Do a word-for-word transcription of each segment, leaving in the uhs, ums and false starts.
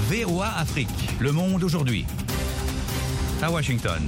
V O A Afrique. Le monde aujourd'hui. À Washington.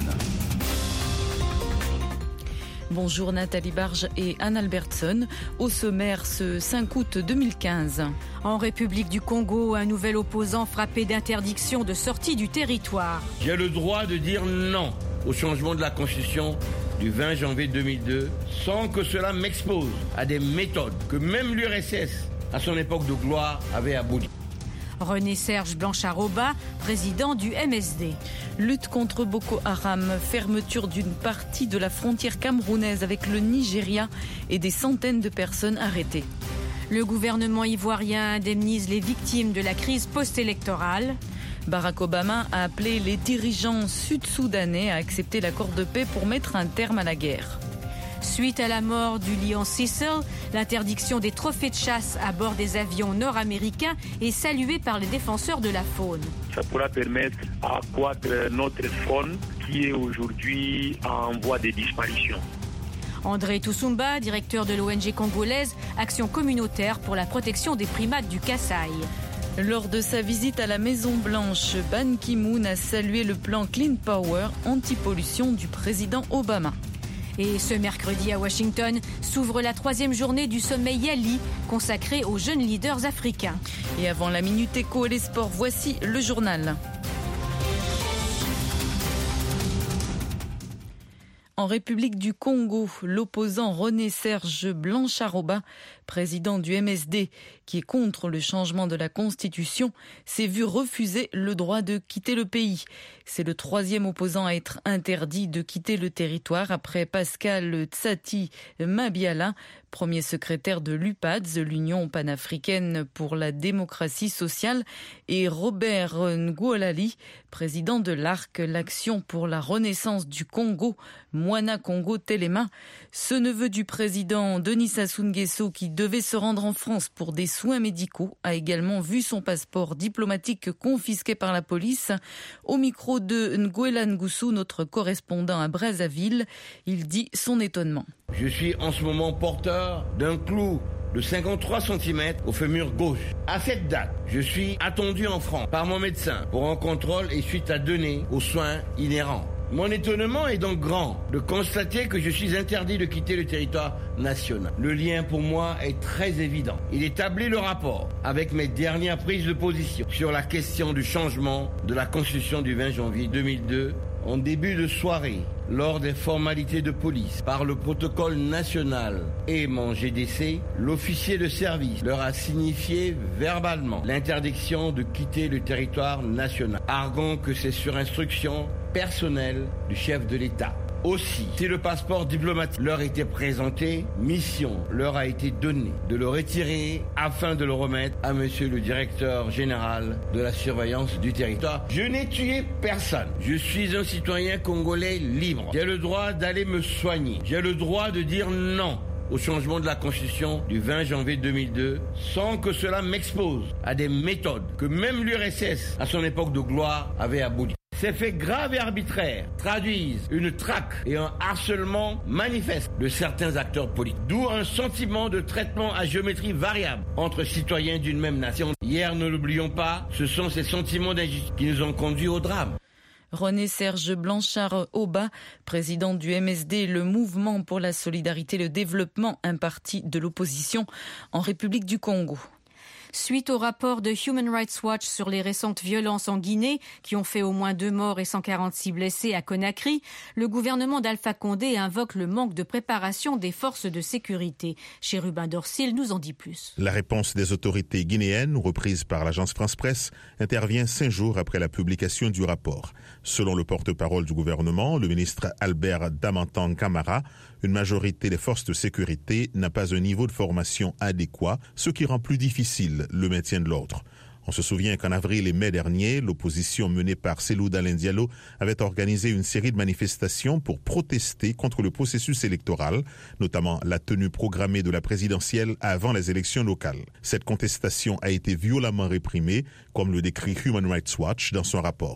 Bonjour Nathalie Barge et Anne Albertson. Au sommaire ce cinq août deux mille quinze. En République du Congo, un nouvel opposant frappé d'interdiction de sortie du territoire. J'ai le droit de dire non au changement de la Constitution du vingt janvier deux mille deux sans que cela m'expose à des méthodes que même l'U R S S, à son époque de gloire, avait abolies. René-Serge Blanchard-Oba, président du M S D. Lutte contre Boko Haram, fermeture d'une partie de la frontière camerounaise avec le Nigeria et des centaines de personnes arrêtées. Le gouvernement ivoirien indemnise les victimes de la crise post-électorale. Barack Obama a appelé les dirigeants sud-soudanais à accepter l'accord de paix pour mettre un terme à la guerre. Suite à la mort du lion Cecil, l'interdiction des trophées de chasse à bord des avions nord-américains est saluée par les défenseurs de la faune. Ça pourra permettre d'accroître notre faune qui est aujourd'hui en voie de disparition. André Tousoumba, directeur de l'O N G congolaise Action communautaire pour la protection des primates du Kasaï. Lors de sa visite à la Maison-Blanche, Ban Ki-moon a salué le plan Clean Power anti-pollution du président Obama. Et ce mercredi à Washington s'ouvre la troisième journée du sommet Yali consacré aux jeunes leaders africains. Et avant la Minute Éco et les sports, voici le journal. En République du Congo, l'opposant René-Serge Blanchard-Oba, président du M S D, qui est contre le changement de la Constitution, s'est vu refuser le droit de quitter le pays. C'est le troisième opposant à être interdit de quitter le territoire après Pascal Tsati Mabiala, premier secrétaire de l'U P A D S, l'Union panafricaine pour la démocratie sociale, et Robert Ngoualali, président de l'A R C, l'Action pour la renaissance du Congo, Moana Congo Telema. Ce neveu du président Denis Sassou Nguesso, qui devait se rendre en France pour des soins médicaux, a également vu son passeport diplomatique confisqué par la police. Au micro de Nguela Ngoussou, notre correspondant à Brazzaville, il dit son étonnement. Je suis en ce moment porteur d'un clou de cinquante-trois centimètres au fémur gauche. À cette date, je suis attendu en France par mon médecin pour un contrôle et suite à donner aux soins inhérents. Mon étonnement est donc grand de constater que je suis interdit de quitter le territoire national. Le lien pour moi est très évident. Il établit le rapport avec mes dernières prises de position sur la question du changement de la Constitution du vingt janvier deux mille deux. En début de soirée, lors des formalités de police, par le protocole national et mon G D C, l'officier de service leur a signifié verbalement l'interdiction de quitter le territoire national, arguant que c'est sur instruction personnelle du chef de l'État. Aussi, si le passeport diplomatique leur était présenté, mission leur a été donnée de le retirer afin de le remettre à monsieur le directeur général de la surveillance du territoire. Je n'ai tué personne. Je suis un citoyen congolais libre. J'ai le droit d'aller me soigner. J'ai le droit de dire non au changement de la Constitution du vingt janvier deux mille deux sans que cela m'expose à des méthodes que même l'U R S S, à son époque de gloire, avait abolies. Ces faits graves et arbitraires traduisent une traque et un harcèlement manifeste de certains acteurs politiques. D'où un sentiment de traitement à géométrie variable entre citoyens d'une même nation. Hier, ne l'oublions pas, ce sont ces sentiments d'injustice qui nous ont conduits au drame. René-Serge Blanchard-Oba, président du M S D, le Mouvement pour la solidarité et le développement, un parti de l'opposition en République du Congo. Suite au rapport de Human Rights Watch sur les récentes violences en Guinée, qui ont fait au moins deux morts et cent quarante-six blessés à Conakry, le gouvernement d'Alpha Condé invoque le manque de préparation des forces de sécurité. Chérubin Dorsil nous en dit plus. La réponse des autorités guinéennes, reprise par l'agence France-Presse, intervient cinq jours après la publication du rapport. Selon le porte-parole du gouvernement, le ministre Albert Damantang Camara, une majorité des forces de sécurité n'a pas un niveau de formation adéquat, ce qui rend plus difficile le maintien de l'ordre. On se souvient qu'en avril et mai dernier, l'opposition menée par Cellou Dalein Diallo avait organisé une série de manifestations pour protester contre le processus électoral, notamment la tenue programmée de la présidentielle avant les élections locales. Cette contestation a été violemment réprimée, comme le décrit Human Rights Watch dans son rapport.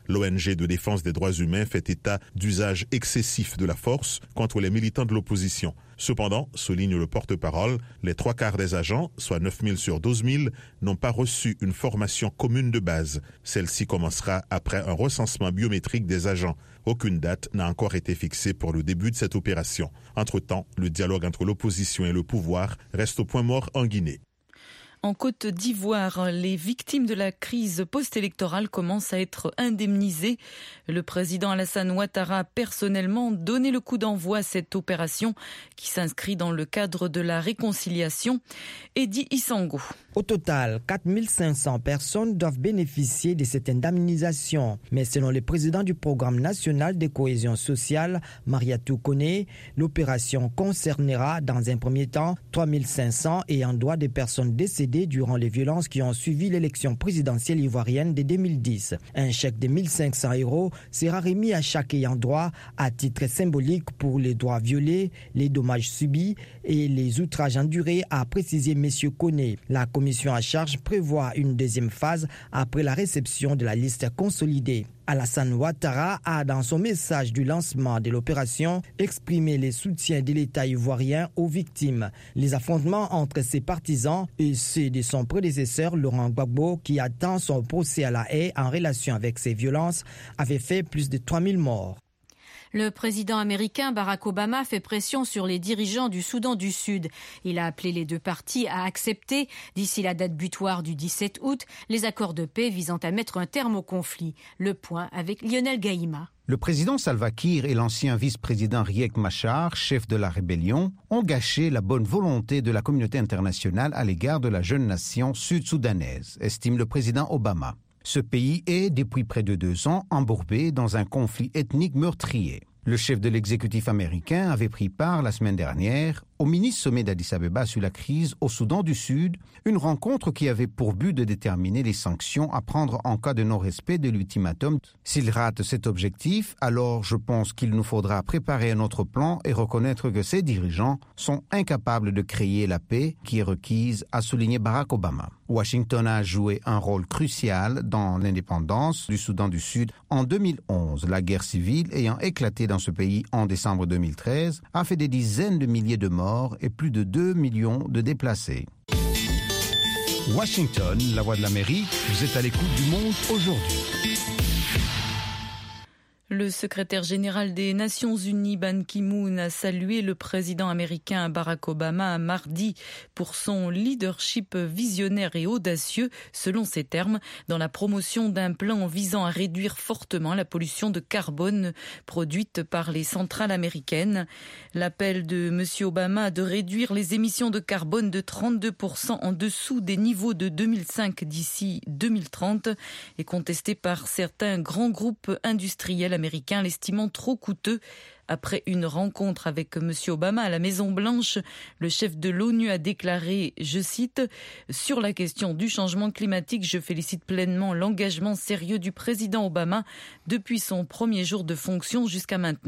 L'O N G de défense des droits humains fait état d'usage excessif de la force contre les militants de l'opposition. Cependant, souligne le porte-parole, les trois quarts des agents, soit neuf mille sur douze mille, n'ont pas reçu une formation commune de base. Celle-ci commencera après un recensement biométrique des agents. Aucune date n'a encore été fixée pour le début de cette opération. Entre-temps, le dialogue entre l'opposition et le pouvoir reste au point mort en Guinée. En Côte d'Ivoire, les victimes de la crise post-électorale commencent à être indemnisées. Le président Alassane Ouattara a personnellement donné le coup d'envoi à cette opération qui s'inscrit dans le cadre de la réconciliation. Eddie Issango. Au total, quatre mille cinq cents personnes doivent bénéficier de cette indemnisation. Mais selon le président du Programme national de cohésion sociale, Mariatou Koné, l'opération concernera dans un premier temps trois mille cinq cents ayant droit des personnes décédées durant les violences qui ont suivi l'élection présidentielle ivoirienne de deux mille dix. Un chèque de mille cinq cents euros sera remis à chaque ayant droit à titre symbolique pour les droits violés, les dommages subis et les outrages endurés, a précisé M. Koné. La commission à charge prévoit une deuxième phase après la réception de la liste consolidée. Alassane Ouattara a, dans son message du lancement de l'opération, exprimé le soutien de l'État ivoirien aux victimes. Les affrontements entre ses partisans et ceux de son prédécesseur Laurent Gbagbo, qui attend son procès à la haie en relation avec ces violences, avaient fait plus de trois mille morts. Le président américain Barack Obama fait pression sur les dirigeants du Soudan du Sud. Il a appelé les deux parties à accepter, d'ici la date butoir du dix-sept août, les accords de paix visant à mettre un terme au conflit. Le point avec Lionel Gaïma. Le président Salva Kiir et l'ancien vice-président Riek Machar, chef de la rébellion, ont gâché la bonne volonté de la communauté internationale à l'égard de la jeune nation sud-soudanaise, estime le président Obama. Ce pays est, depuis près de deux ans, embourbé dans un conflit ethnique meurtrier. Le chef de l'exécutif américain avait pris part la semaine dernière au mini-sommet d'Addis Abeba sur la crise au Soudan du Sud, une rencontre qui avait pour but de déterminer les sanctions à prendre en cas de non-respect de l'ultimatum. S'il rate cet objectif, alors je pense qu'il nous faudra préparer un autre plan et reconnaître que ces dirigeants sont incapables de créer la paix qui est requise, a souligné Barack Obama. Washington a joué un rôle crucial dans l'indépendance du Soudan du Sud en deux mille onze. La guerre civile ayant éclaté dans ce pays en décembre deux mille treize a fait des dizaines de milliers de morts et plus de deux millions de déplacés. Washington, la voix de l'Amérique, vous êtes à l'écoute du monde aujourd'hui. Le secrétaire général des Nations Unies, Ban Ki-moon, a salué le président américain Barack Obama mardi pour son leadership visionnaire et audacieux, selon ses termes, dans la promotion d'un plan visant à réduire fortement la pollution de carbone produite par les centrales américaines. L'appel de M. Obama de réduire les émissions de carbone de trente-deux pour cent en dessous des niveaux de deux mille cinq d'ici deux mille trente est contesté par certains grands groupes industriels américain, l'estimant trop coûteux. Après une rencontre avec M. Obama à la Maison-Blanche, le chef de l'ONU a déclaré, je cite, « Sur la question du changement climatique, je félicite pleinement l'engagement sérieux du président Obama depuis son premier jour de fonction jusqu'à maintenant. »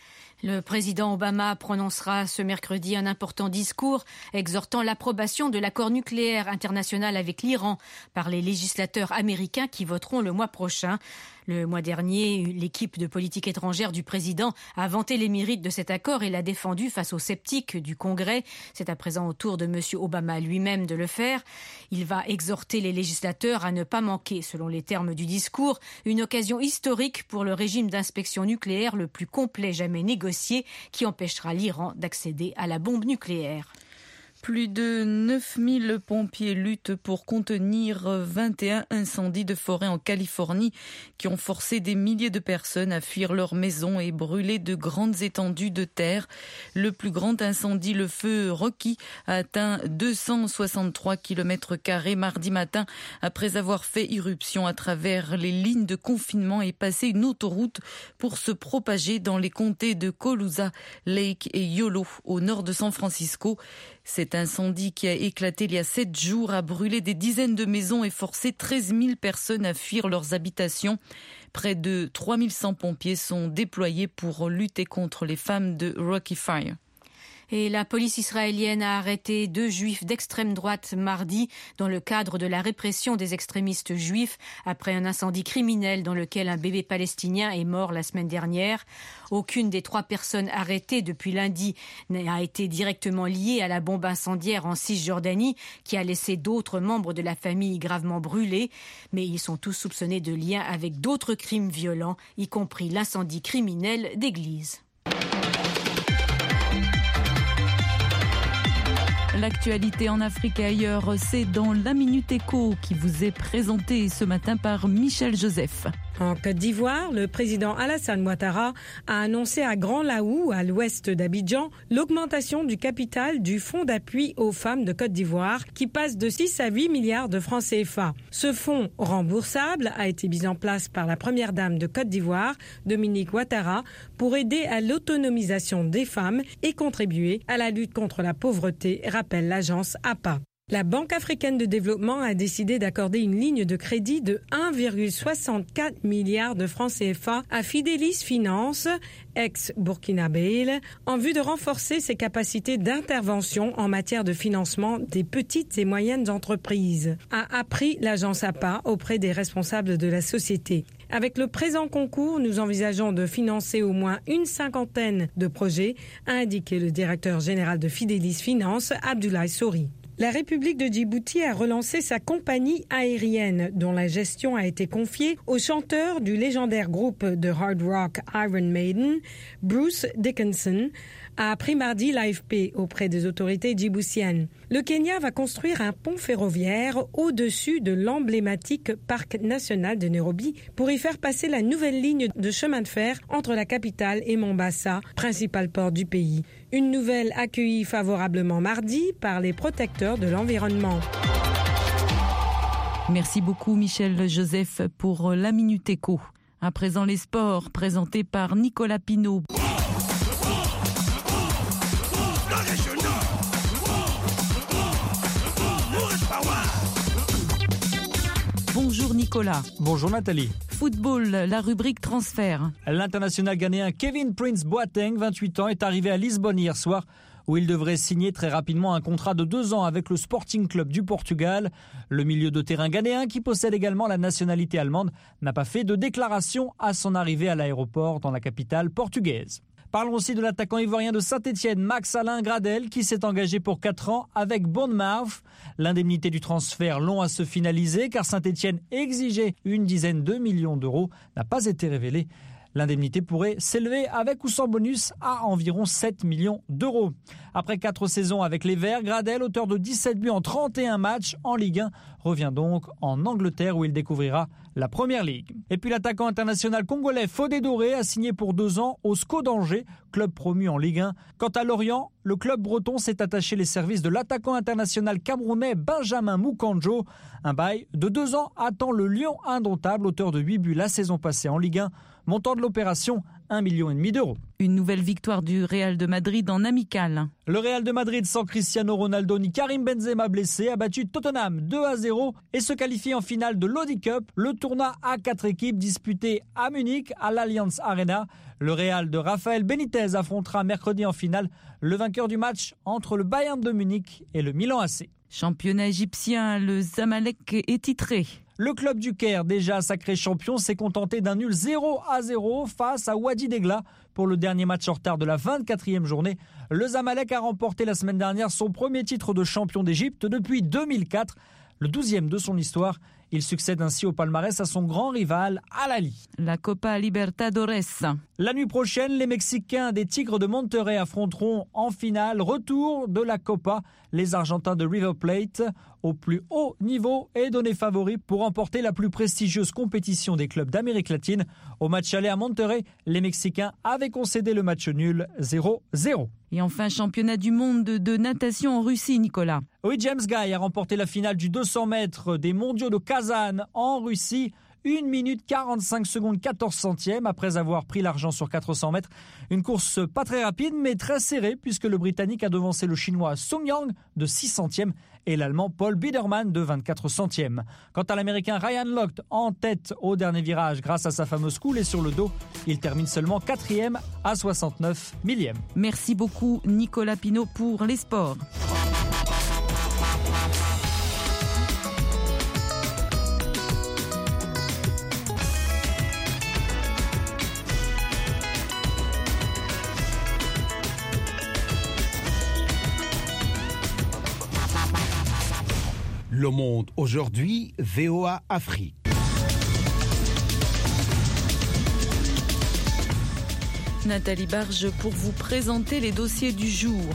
Le président Obama prononcera ce mercredi un important discours exhortant l'approbation de l'accord nucléaire international avec l'Iran par les législateurs américains qui voteront le mois prochain. Le mois dernier, l'équipe de politique étrangère du président a vanté les mérites de cet accord et l'a défendu face aux sceptiques du Congrès. C'est à présent au tour de M. Obama lui-même de le faire. Il va exhorter les législateurs à ne pas manquer, selon les termes du discours, une occasion historique pour le régime d'inspection nucléaire le plus complet jamais négocié qui empêchera l'Iran d'accéder à la bombe nucléaire. Plus de neuf mille pompiers luttent pour contenir vingt et un incendies de forêt en Californie qui ont forcé des milliers de personnes à fuir leurs maisons et brûler de grandes étendues de terre. Le plus grand incendie, le feu Rocky, a atteint deux cent soixante-trois kilomètres carrés mardi matin après avoir fait irruption à travers les lignes de confinement et passé une autoroute pour se propager dans les comtés de Colusa, Lake et Yolo au nord de San Francisco. Cet incendie qui a éclaté il y a sept jours a brûlé des dizaines de maisons et forcé treize mille personnes à fuir leurs habitations. Près de trois mille cent pompiers sont déployés pour lutter contre les flammes de Rocky Fire. Et la police israélienne a arrêté deux juifs d'extrême droite mardi dans le cadre de la répression des extrémistes juifs après un incendie criminel dans lequel un bébé palestinien est mort la semaine dernière. Aucune des trois personnes arrêtées depuis lundi n'a été directement liée à la bombe incendiaire en Cisjordanie qui a laissé d'autres membres de la famille gravement brûlés. Mais ils sont tous soupçonnés de liens avec d'autres crimes violents, y compris l'incendie criminel d'église. L'actualité en Afrique et ailleurs, c'est dans la Minute Éco qui vous est présentée ce matin par Michel Joseph. En Côte d'Ivoire, le président Alassane Ouattara a annoncé à Grand Laou, à l'ouest d'Abidjan, l'augmentation du capital du fonds d'appui aux femmes de Côte d'Ivoire qui passe de six à huit milliards de francs C F A. Ce fonds remboursable a été mis en place par la première dame de Côte d'Ivoire, Dominique Ouattara, pour aider à l'autonomisation des femmes et contribuer à la lutte contre la pauvreté, rappelle l'agence A P A. La Banque africaine de développement a décidé d'accorder une ligne de crédit de un virgule soixante-quatre milliard de francs C F A à Fidelis Finance, ex-Burkinabé, en vue de renforcer ses capacités d'intervention en matière de financement des petites et moyennes entreprises, a appris l'agence A P A auprès des responsables de la société. Avec le présent concours, nous envisageons de financer au moins une cinquantaine de projets, a indiqué le directeur général de Fidelis Finance, Abdoulaye Sori. La République de Djibouti a relancé sa compagnie aérienne, dont la gestion a été confiée au chanteur du légendaire groupe de hard rock Iron Maiden, Bruce Dickinson, a appris mardi l'A F P auprès des autorités djiboutiennes. Le Kenya va construire un pont ferroviaire au-dessus de l'emblématique parc national de Nairobi pour y faire passer la nouvelle ligne de chemin de fer entre la capitale et Mombasa, principal port du pays. Une nouvelle accueillie favorablement mardi par les protecteurs de l'environnement. Merci beaucoup Michel Joseph pour la Minute Éco. À présent les sports présentés par Nicolas Pinault. Bonjour Nicolas. Bonjour Nathalie. Football, la rubrique transfert. L'international ghanéen Kevin Prince Boateng, vingt-huit ans, est arrivé à Lisbonne hier soir où il devrait signer très rapidement un contrat de deux ans avec le Sporting Club du Portugal. Le milieu de terrain ghanéen, qui possède également la nationalité allemande, n'a pas fait de déclaration à son arrivée à l'aéroport dans la capitale portugaise. Parlons aussi de l'attaquant ivoirien de Saint-Etienne, Max-Alain Gradel, qui s'est engagé pour quatre ans avec Bournemouth. L'indemnité du transfert long à se finaliser car Saint-Etienne exigeait une dizaine de millions d'euros, n'a pas été révélée. L'indemnité pourrait s'élever avec ou sans bonus à environ sept millions d'euros. Après quatre saisons avec les Verts, Gradel, auteur de dix-sept buts en trente et un matchs en Ligue un, revient donc en Angleterre où il découvrira la Première Ligue. Et puis l'attaquant international congolais Fodé Doré a signé pour deux ans au S C O d'Angers, club promu en Ligue un. Quant à Lorient, le club breton s'est attaché les services de l'attaquant international camerounais Benjamin Mukanjo. Un bail de deux ans attend le Lion indomptable, auteur de huit buts la saison passée en Ligue un. Montant de l'opération, un virgule cinq million d'euros. Une nouvelle victoire du Real de Madrid en amical. Le Real de Madrid, sans Cristiano Ronaldo ni Karim Benzema blessé, a battu Tottenham deux à zéro et se qualifie en finale de l'Audi Cup, le tournoi à quatre équipes disputé à Munich, à l'Allianz Arena. Le Real de Rafael Benitez affrontera mercredi en finale le vainqueur du match entre le Bayern de Munich et le Milan A C. Championnat égyptien, le Zamalek est titré. Le club du Caire, déjà sacré champion, s'est contenté d'un nul zéro à zéro face à Wadi Degla pour le dernier match en retard de la vingt-quatrième journée. Le Zamalek a remporté la semaine dernière son premier titre de champion d'Égypte depuis deux mille quatre, le douzième de son histoire. Il succède ainsi au palmarès à son grand rival Al Ahly. La Copa Libertadores. La nuit prochaine, les Mexicains des Tigres de Monterrey affronteront en finale retour de la Copa les Argentins de River Plate au plus haut niveau et donné favori pour remporter la plus prestigieuse compétition des clubs d'Amérique latine. Au match aller à Monterrey, les Mexicains avaient concédé le match nul zéro zéro. Et enfin, championnat du monde de natation en Russie, Nicolas. Oui, James Guy a remporté la finale du deux cents mètres des mondiaux de Kazan en Russie. une minute quarante-cinq secondes quatorze centièmes après avoir pris l'argent sur quatre cents mètres. Une course pas très rapide mais très serrée puisque le Britannique a devancé le Chinois Song Yang de six centièmes et l'Allemand Paul Biedermann de vingt-quatre centièmes. Quant à l'Américain Ryan Lochte, en tête au dernier virage grâce à sa fameuse coulée sur le dos, il termine seulement quatrième à soixante-neuf millièmes. Merci beaucoup Nicolas Pinault pour les sports. Le Monde aujourd'hui, V O A Afrique. Nathalie Barge pour vous présenter les dossiers du jour.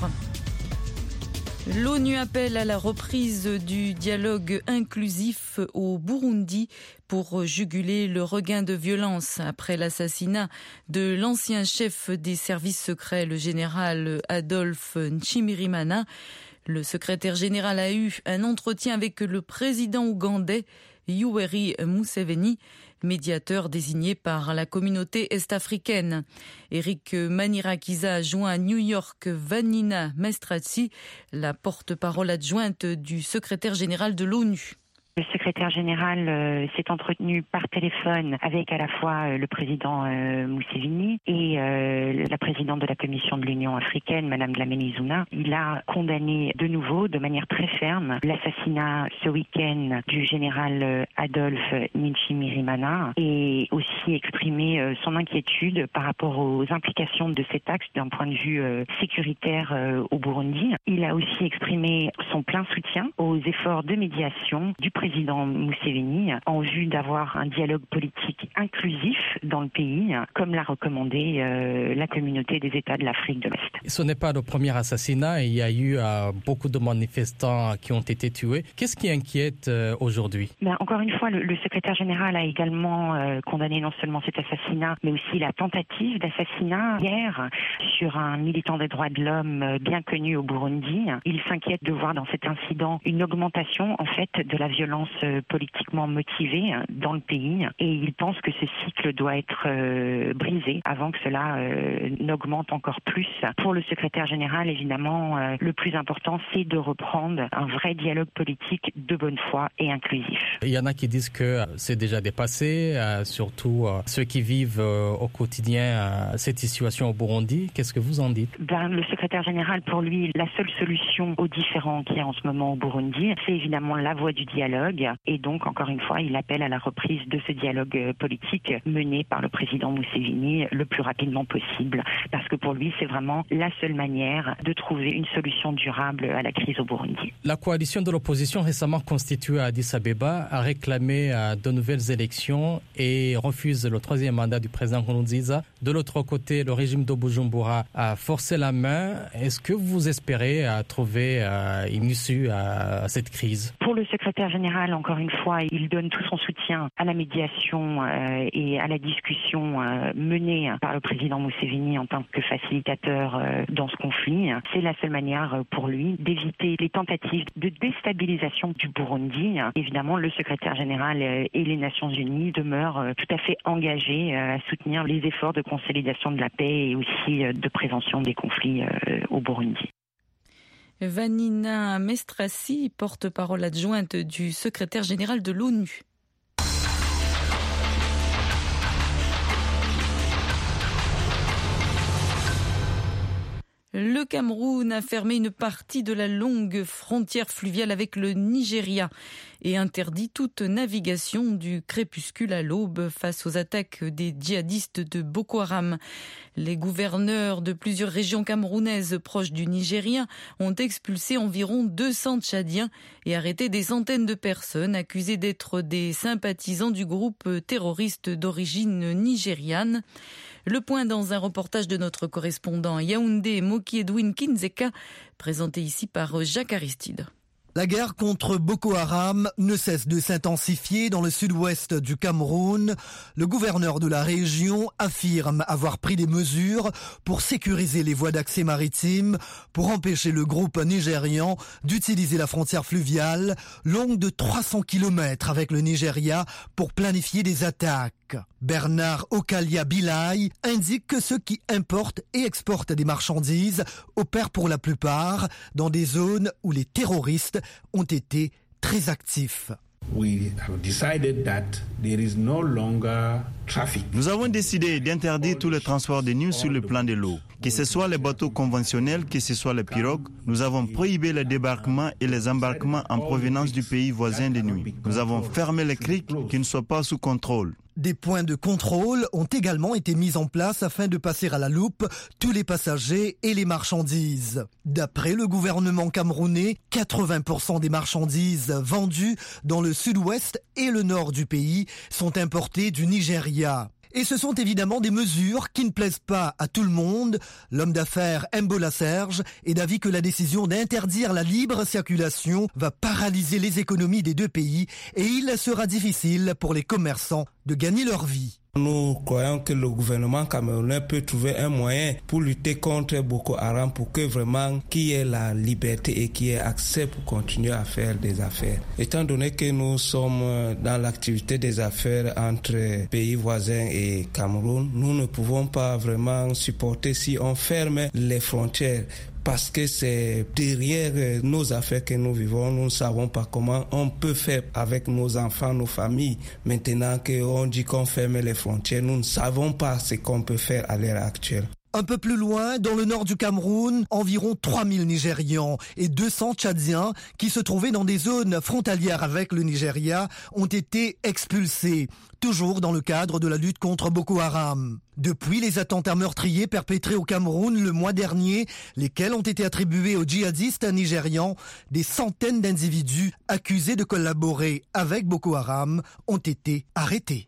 L'ONU appelle à la reprise du dialogue inclusif au Burundi pour juguler le regain de violence après l'assassinat de l'ancien chef des services secrets, le général Adolphe Nshimirimana. Le secrétaire général a eu un entretien avec le président ougandais Yoweri Museveni, médiateur désigné par la communauté est-africaine. Eric Manirakiza a joint à New York Vanina Mestratsi, la porte-parole adjointe du secrétaire général de l'ONU. Le secrétaire général euh, s'est entretenu par téléphone avec à la fois euh, le président euh, Museveni et euh, la présidente de la Commission de l'Union africaine, Madame Dlamini Zuma. Il a condamné de nouveau, de manière très ferme, l'assassinat ce week-end du général euh, Adolphe Nshimirimana et aussi exprimé euh, son inquiétude par rapport aux implications de cet acte d'un point de vue euh, sécuritaire euh, au Burundi. Il a aussi exprimé son plein soutien aux efforts de médiation du président Museveni en vue d'avoir un dialogue politique inclusif dans le pays, comme l'a recommandé euh, la communauté des États de l'Afrique de l'Est. Ce n'est pas le premier assassinat, il y a eu euh, beaucoup de manifestants qui ont été tués. Qu'est-ce qui inquiète euh, aujourd'hui ? Ben, encore une fois, le, le secrétaire général a également euh, condamné non seulement cet assassinat, mais aussi la tentative d'assassinat hier sur un militant des droits de l'homme euh, bien connu au Burundi. Il s'inquiète de voir dans cet incident une augmentation en fait de la violence politiquement motivée dans le pays et il pense que ce cycle doit être euh, brisé avant que cela euh, n'augmente encore plus. Pour le secrétaire général, évidemment, euh, le plus important, c'est de reprendre un vrai dialogue politique de bonne foi et inclusif. Il y en a qui disent que c'est déjà dépassé, euh, surtout euh, ceux qui vivent euh, au quotidien euh, cette situation au Burundi. Qu'est-ce que vous en dites ? Ben, le secrétaire général, pour lui, la seule solution aux différends qu'il y a en ce moment au Burundi, c'est évidemment la voie du dialogue. Et donc, encore une fois, il appelle à la reprise de ce dialogue politique mené par le président Museveni le plus rapidement possible. Parce que pour lui, c'est vraiment la seule manière de trouver une solution durable à la crise au Burundi. La coalition de l'opposition récemment constituée à Addis Abeba a réclamé de nouvelles élections et refuse le troisième mandat du président Nkurunziza. De l'autre côté, le régime de Bujumbura a forcé la main. Est-ce que vous espérez trouver une issue à cette crise ? Pour le secrétaire général, encore une fois, il donne tout son soutien à la médiation euh, et à la discussion euh, menée par le président Museveni en tant que facilitateur euh, dans ce conflit. C'est la seule manière euh, pour lui d'éviter les tentatives de déstabilisation du Burundi. Évidemment, le secrétaire général euh, et les Nations Unies demeurent euh, tout à fait engagés euh, à soutenir les efforts de consolidation de la paix et aussi euh, de prévention des conflits euh, au Burundi. Vanina Mestratsi, porte-parole adjointe du secrétaire général de l'ONU. Le Cameroun a fermé une partie de la longue frontière fluviale avec le Nigeria et interdit toute navigation du crépuscule à l'aube face aux attaques des djihadistes de Boko Haram. Les gouverneurs de plusieurs régions camerounaises proches du Nigeria ont expulsé environ deux cents Tchadiens et arrêté des centaines de personnes accusées d'être des sympathisants du groupe terroriste d'origine nigériane. Le point dans un reportage de notre correspondant Yaoundé Moki Edwin Kinzeka, présenté ici par Jacques Aristide. La guerre contre Boko Haram ne cesse de s'intensifier dans le sud-ouest du Cameroun. Le gouverneur de la région affirme avoir pris des mesures pour sécuriser les voies d'accès maritimes, pour empêcher le groupe nigérian d'utiliser la frontière fluviale, longue de trois cents kilomètres avec le Nigeria, pour planifier des attaques. Bernard Okalia Bilai indique que ceux qui importent et exportent des marchandises opèrent pour la plupart dans des zones où les terroristes ont été très actifs. Nous avons décidé d'interdire tout le transport de nuit sur le plan de l'eau. Que ce soit les bateaux conventionnels, que ce soit les pirogues, nous avons prohibé les débarquements et les embarquements en provenance du pays voisin de nuit. Nous avons fermé les criques qui ne soient pas sous contrôle. Des points de contrôle ont également été mis en place afin de passer à la loupe tous les passagers et les marchandises. D'après le gouvernement camerounais, quatre-vingts pour cent des marchandises vendues dans le sud-ouest et le nord du pays sont importées du Nigeria. Et ce sont évidemment des mesures qui ne plaisent pas à tout le monde. L'homme d'affaires Mbola Serge est d'avis que la décision d'interdire la libre circulation va paralyser les économies des deux pays et il sera difficile pour les commerçants de gagner leur vie. Nous croyons que le gouvernement camerounais peut trouver un moyen pour lutter contre Boko Haram pour que vraiment qu'il y ait la liberté et qu'il y ait accès pour continuer à faire des affaires. Étant donné que nous sommes dans l'activité des affaires entre pays voisins et Cameroun, nous ne pouvons pas vraiment supporter si on ferme les frontières. Parce que c'est derrière nos affaires que nous vivons, nous ne savons pas comment on peut faire avec nos enfants, nos familles. Maintenant qu'on dit qu'on ferme les frontières, nous ne savons pas ce qu'on peut faire à l'heure actuelle. Un peu plus loin, dans le nord du Cameroun, environ trois mille Nigérians et deux cents Tchadiens qui se trouvaient dans des zones frontalières avec le Nigeria ont été expulsés, toujours dans le cadre de la lutte contre Boko Haram. Depuis les attentats meurtriers perpétrés au Cameroun le mois dernier, lesquels ont été attribués aux djihadistes nigérians, des centaines d'individus accusés de collaborer avec Boko Haram ont été arrêtés.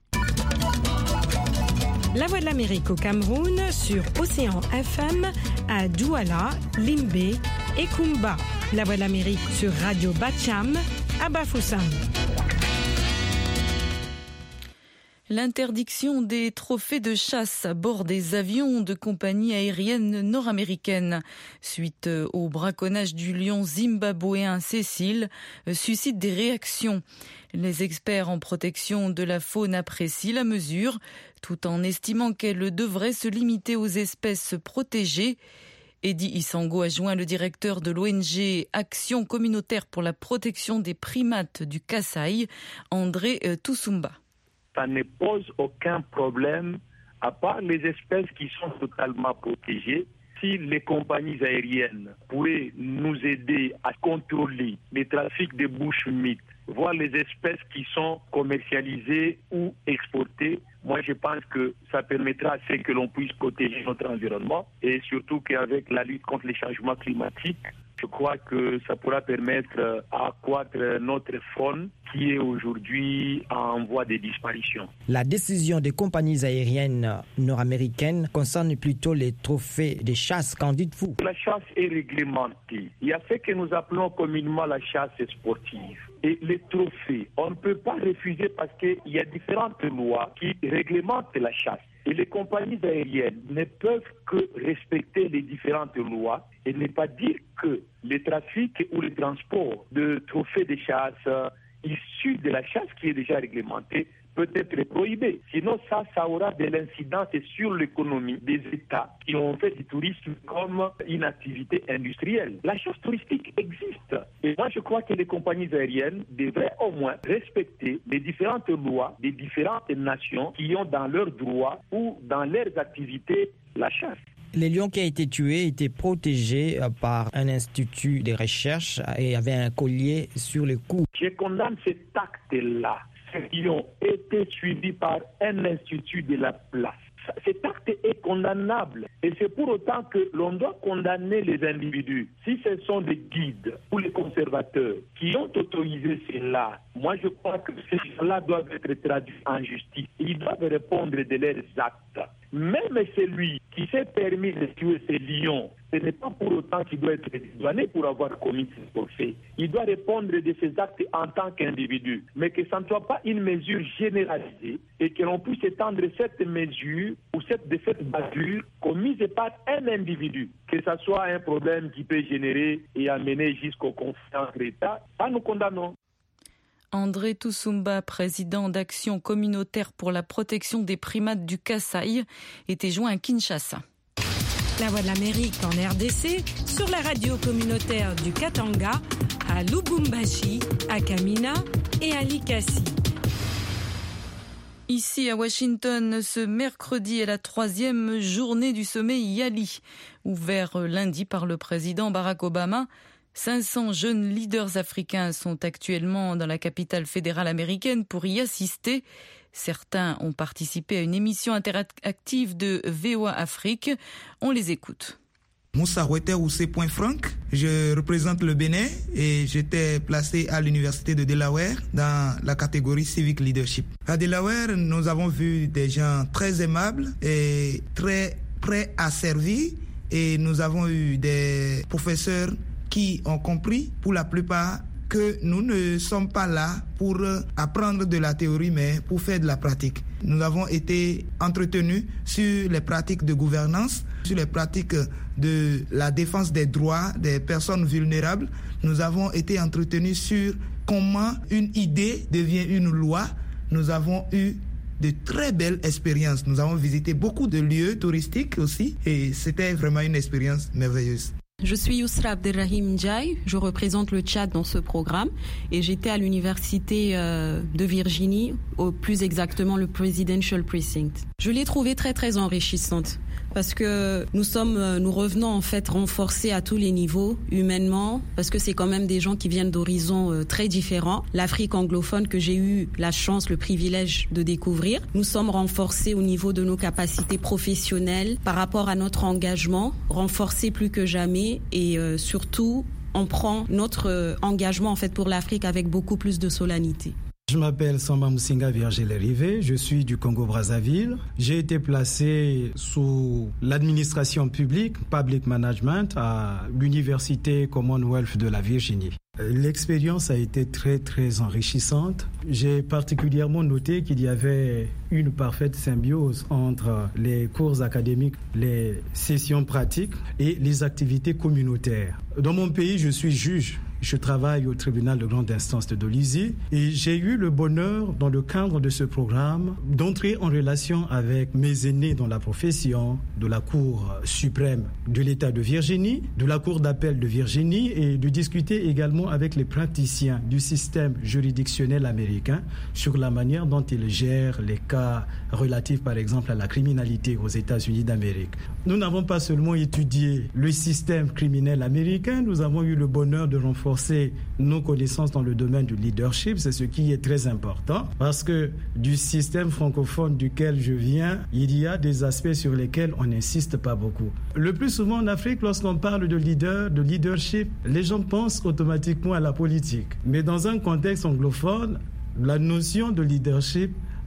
La Voix de l'Amérique au Cameroun sur Océan F M à Douala, Limbé et Kumba. La Voix de l'Amérique sur Radio Bacham à Bafoussam. L'interdiction des trophées de chasse à bord des avions de compagnies aériennes nord-américaines suite au braconnage du lion zimbabwéen Cécile suscite des réactions. Les experts en protection de la faune apprécient la mesure, tout en estimant qu'elle devrait se limiter aux espèces protégées. Eddie Isango a joint le directeur de l'O N G Action communautaire pour la protection des primates du Kasaï, André Toussumba. Ça ne pose aucun problème, à part les espèces qui sont totalement protégées. Si les compagnies aériennes pourraient nous aider à contrôler les trafics de bushmeat, voir les espèces qui sont commercialisées ou exportées, moi je pense que ça permettra à ce que l'on puisse protéger notre environnement et surtout qu'avec la lutte contre les changements climatiques, je crois que ça pourra permettre à accroître notre faune qui est aujourd'hui en voie de disparition. La décision des compagnies aériennes nord-américaines concerne plutôt les trophées de chasse. Qu'en dites-vous? La chasse est réglementée. Il y a ce que nous appelons communément la chasse sportive. Et les trophées, on ne peut pas refuser parce qu'il y a différentes lois qui réglementent la chasse. Et les compagnies aériennes ne peuvent que respecter les différentes lois et ne pas dire que le trafic ou le transport de trophées de chasse issus de la chasse qui est déjà réglementée peut être prohibé. Sinon, ça, ça aura de l'incidence sur l'économie des États qui ont fait du tourisme comme une activité industrielle. La chasse touristique existe. Et moi, je crois que les compagnies aériennes devraient au moins respecter les différentes lois des différentes nations qui ont dans leurs droits ou dans leurs activités la chasse. Les lions qui a été tué étaient protégés par un institut de recherche et avaient un collier sur le cou. Je condamne cet acte-là. Ces lions étaient suivis par un institut de la place. Cet acte est condamnable et c'est pour autant que l'on doit condamner les individus. Si ce sont des guides ou les conservateurs qui ont autorisé cela, moi je crois que ces gens-là doivent être traduits en justice. Ils doivent répondre de leurs actes. Même celui qui s'est permis de tuer ces lions, ce n'est pas pour autant qu'il doit être dédouané pour avoir commis ce forfait. Il doit répondre de ses actes en tant qu'individu, mais que ça ne soit pas une mesure généralisée et que l'on puisse étendre cette mesure ou cette, de cette bavure commise par un individu, que ce soit un problème qui peut générer et amener jusqu'au conflit entre États. Ça, nous condamnons. André Tousoumba, président d'Action communautaire pour la protection des primates du Kasaï, était joint à Kinshasa. La Voix de l'Amérique en R D C, sur la radio communautaire du Katanga, à Lubumbashi, à Kamina et à Likasi. Ici à Washington, ce mercredi est la troisième journée du sommet Yali, ouvert lundi par le président Barack Obama. cinq cents jeunes leaders africains sont actuellement dans la capitale fédérale américaine pour y assister. Certains ont participé à une émission interactive de V O A Afrique. On les écoute. Moussa Roueter Oussé Point Franck, je représente le Bénin et j'étais placé à l'université de Delaware dans la catégorie Civic Leadership. À Delaware, nous avons vu des gens très aimables et très prêts à servir et nous avons eu des professeurs qui ont compris pour la plupart que nous ne sommes pas là pour apprendre de la théorie, mais pour faire de la pratique. Nous avons été entretenus sur les pratiques de gouvernance, sur les pratiques de la défense des droits des personnes vulnérables. Nous avons été entretenus sur comment une idée devient une loi. Nous avons eu de très belles expériences. Nous avons visité beaucoup de lieux touristiques aussi et c'était vraiment une expérience merveilleuse. Je suis Yousra Abdelrahim Ndiaye, je représente le Tchad dans ce programme et j'étais à l'université euh, de Virginie, au plus exactement le Presidential Precinct. Je l'ai trouvée très très enrichissante parce que nous sommes, nous revenons en fait renforcés à tous les niveaux, humainement, parce que c'est quand même des gens qui viennent d'horizons euh, très différents. L'Afrique anglophone que j'ai eu la chance, le privilège de découvrir. Nous sommes renforcés au niveau de nos capacités professionnelles par rapport à notre engagement, renforcés plus que jamais et euh, surtout, on prend notre euh, engagement en fait pour l'Afrique avec beaucoup plus de solennité. Je m'appelle Samba Moussinga Virgile-Rivé, je suis du Congo-Brazzaville. J'ai été placé sous l'administration publique, Public Management, à l'Université Commonwealth de la Virginie. L'expérience a été très très enrichissante. J'ai particulièrement noté qu'il y avait une parfaite symbiose entre les cours académiques, les sessions pratiques et les activités communautaires. Dans mon pays, je suis juge. Je travaille au tribunal de grande instance de Dolisie et j'ai eu le bonheur, dans le cadre de ce programme, d'entrer en relation avec mes aînés dans la profession de la Cour suprême de l'État de Virginie, de la Cour d'appel de Virginie et de discuter également avec les praticiens du système juridictionnel américain sur la manière dont ils gèrent les cas relatifs, par exemple, à la criminalité aux États-Unis d'Amérique. Nous n'avons pas seulement étudié le système criminel américain, nous avons eu le bonheur de renforcer nos connaissances dans le domaine du leadership. C'est ce qui est très important parce que du système francophone duquel je viens, il y a des aspects sur lesquels on n'insiste pas beaucoup. Le plus souvent en Afrique, lorsqu'on parle de leader, de leadership, les gens pensent automatiquement à la politique. Mais dans un contexte anglophone, la notion de leadership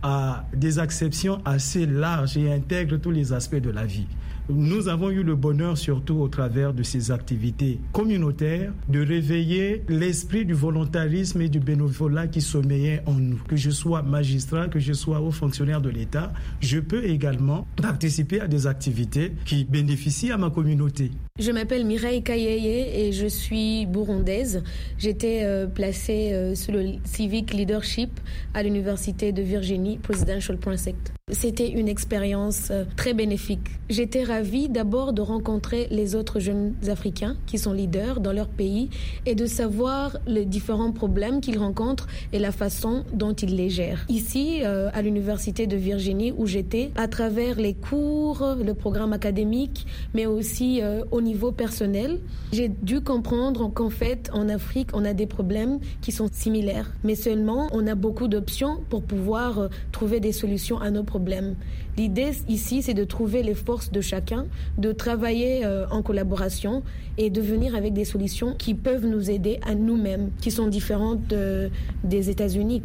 a des acceptions assez larges et intègre tous les aspects de la vie. Nous avons eu le bonheur, surtout au travers de ces activités communautaires, de réveiller l'esprit du volontarisme et du bénévolat qui sommeillait en nous. Que je sois magistrat, que je sois haut fonctionnaire de l'État, je peux également participer à des activités qui bénéficient à ma communauté. Je m'appelle Mireille Kayeye et je suis burundaise. J'étais euh, placée euh, sur le Civic Leadership à l'Université de Virginie, Presidential Precinct. C'était une expérience euh, très bénéfique. J'étais ravie d'abord de rencontrer les autres jeunes Africains qui sont leaders dans leur pays et de savoir les différents problèmes qu'ils rencontrent et la façon dont ils les gèrent. Ici, euh, à l'Université de Virginie où j'étais, à travers les cours, le programme académique, mais aussi euh, au niveau personnel, j'ai dû comprendre qu'en fait, en Afrique, on a des problèmes qui sont similaires. Mais seulement, on a beaucoup d'options pour pouvoir euh, trouver des solutions à nos problèmes. L'idée ici, c'est de trouver les forces de chacun, de travailler euh, en collaboration et de venir avec des solutions qui peuvent nous aider à nous-mêmes, qui sont différentes de, des États-Unis, quoi.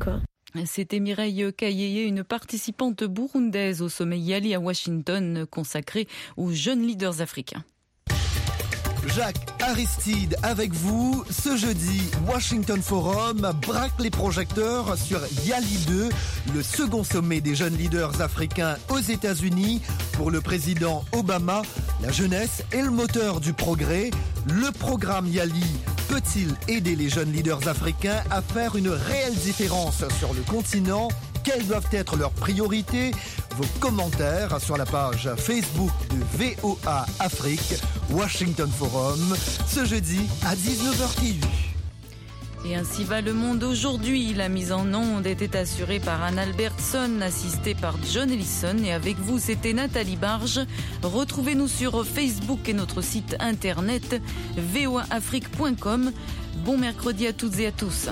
C'était Mireille Kayeye, une participante burundaise au sommet Yali à Washington consacré aux jeunes leaders africains. Jacques Aristide avec vous. Ce jeudi, Washington Forum braque les projecteurs sur Yali deux, le second sommet des jeunes leaders africains aux États-Unis. Pour le président Obama, la jeunesse est le moteur du progrès. Le programme Yali peut-il aider les jeunes leaders africains à faire une réelle différence sur le continent ? Quelles doivent être leurs priorités ? Vos commentaires sur la page Facebook de V O A Afrique, Washington Forum, ce jeudi à dix-neuf heures T U. Et ainsi va le monde aujourd'hui. La mise en onde était assurée par Anne Albertson, assistée par John Ellison. Et avec vous, c'était Nathalie Barge. Retrouvez-nous sur Facebook et notre site internet v o a afrique point com. Bon mercredi à toutes et à tous.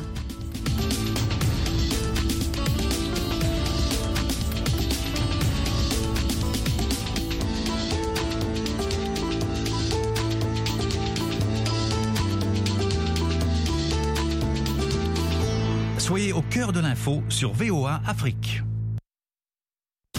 Soyez au cœur de l'info sur V O A Afrique.